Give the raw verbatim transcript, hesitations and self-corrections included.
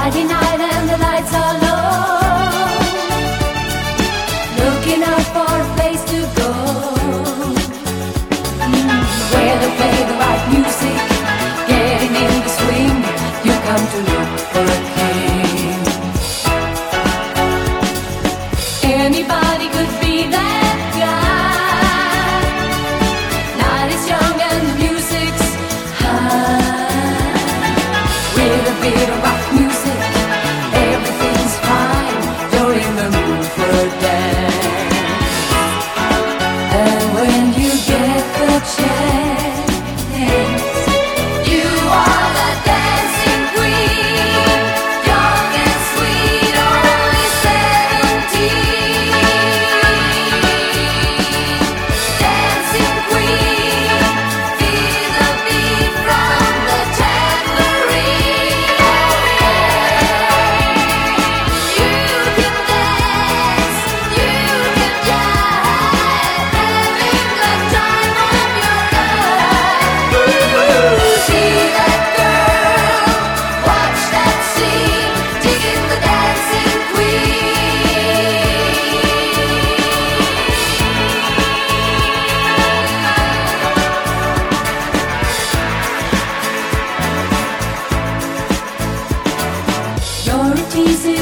Friday night and the lights are low, looking out for a place to go, mm, where they play the right music, getting in the swing. You come to look for a king. Anybody could be that guy. Night is young and the music's high. With a bit of rock music, everything's fine. You're in the mood for a dance. And when you get the chance, you are the dancing queen. Young and sweet, only seventeen. Dancing queen, feel the beat from the tambourine. You can dance, you can jive, having the time of your life. See that girl, watch that scene, digging the dancing queen. You're a teasing